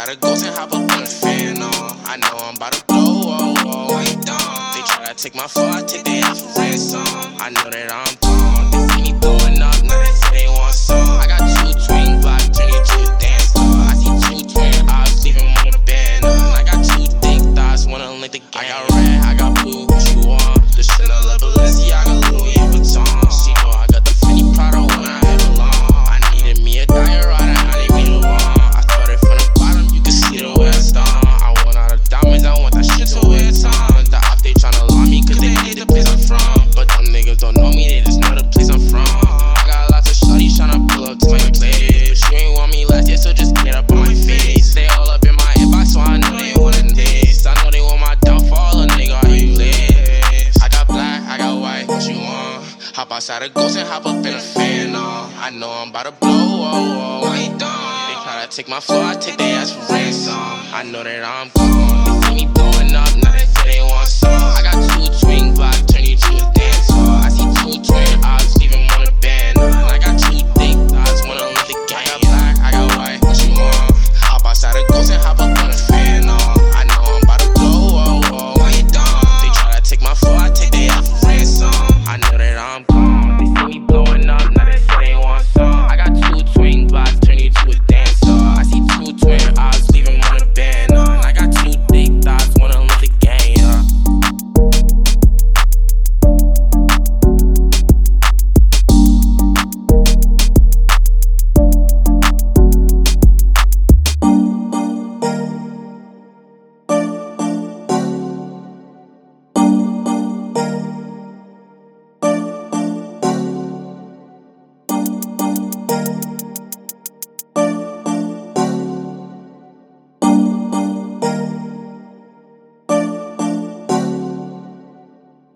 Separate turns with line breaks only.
outside of Ghost and hop up on the fan on. I know I'm about to blow, oh, oh, I ain't done. They try to take my phone, I take their ass for ransom. I know that I'm gone. They see me blowing up, now they say they want some. I got 2 twin blocks, turn you to a dance star. I see 2 twin eyes, leaving them on the band. I got 2 thick thighs, wanna link the gang. I got red, I got blue, what you want? The Chanel, the Balenciaga, Louis Vuitton. See, no, I got the Fendi Prada when I had along. I needed me a diorama, I need me the one. I started from the bottom, you can see the way I stung. I want all the diamonds, I want that shit to wear time. The op, they tryna lie me, cause they hate the place I'm from. But them niggas don't know me, they just know the place I'm from. I got lots of shawties tryna pull up to my place. But you ain't want me last year, so just get up on my face. They all up in my inbox, so I know they wanna taste. I know they want my downfall, a nigga, are you lit? I got black, I got white, what you want? Hop outside of Ghost and hop up in a fan on. I know I'm about to blow, oh, oh, I ain't done. They try to take my floor, I take their ass for ransom. I know that I'm gone. They see me blowing up, now they say they want some. I got 2 twin blocks.